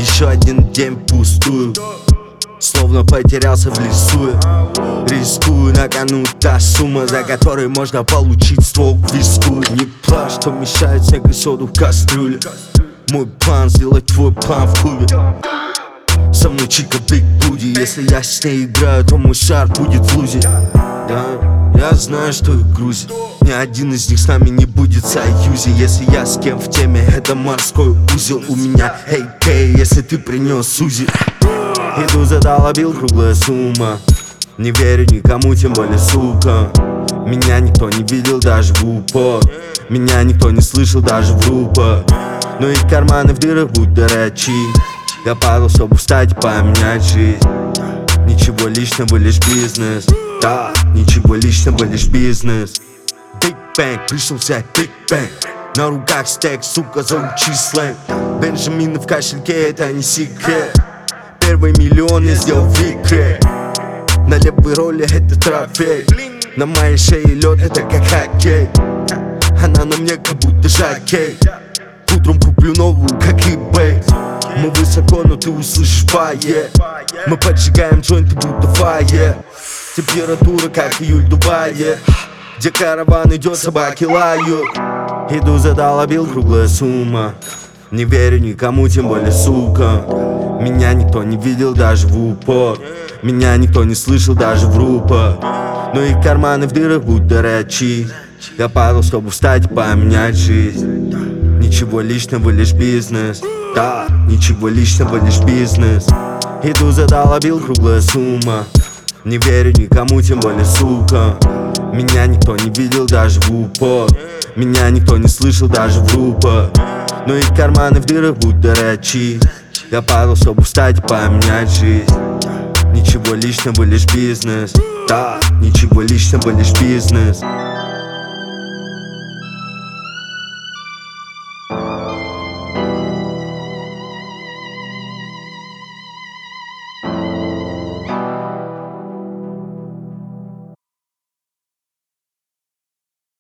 еще один день впустую, словно потерялся в лесу. Рискую, на кону та сумма, за которой можно получить ствол к виску. Не плачь, что мешает снег и соду в кастрюле. Мой план сделать твой план в клубе. Со мной чика Биг Буди. Если я с ней играю, то мой шар будет в лузе. Я знаю, что их грузит. Ни один из них с нами не будет в союзе. Если я с кем в теме, это морской узел. У меня AK, если ты принес Узи. Иду задолбил, круглая сумма. Не верю никому, тем более сука. Меня никто не видел даже в упор. Меня никто не слышал даже в группах. Но их карманы в дырах будь дорочи. Я падал, чтобы встать и поменять жизнь. Ничего личного, лишь бизнес. Да, ничего личного, лишь бизнес. Big Bang, пришел взять Big Bang. На руках стек, сука, заучи сленг. Бенджамины в кошельке, это не секрет. Первый миллион я сделал в икре. На левой роли это трофей. На моей шее лед, это как хоккей. Она на мне как будто жокей. Утром куплю новую, как eBay. Мы высоко, но ты услышишь фае. Мы поджигаем джойнты, будто фае. Температура, как июль в Дубае. Где караван идет, собаки лают. Иду задолбил, круглая сумма. Не верю никому, тем более сука. Меня никто не видел даже в упор. Меня никто не слышал даже в группах. Но их карманы в дырах будь дорочи. Я падал, чтобы встать и поменять жизнь. Ничего личного, лишь бизнес. Да, ничего личного, лишь бизнес. Иду задолбил, круглая сумма. Не верю никому, тем более сука. Меня никто не видел даже в упор. Меня никто не слышал даже в группах. Но их карманы в дырах будь дорочи. Я падал, чтобы встать и поменять жизнь. Ничего личного, лишь бизнес. Да, ничего личного, лишь бизнес.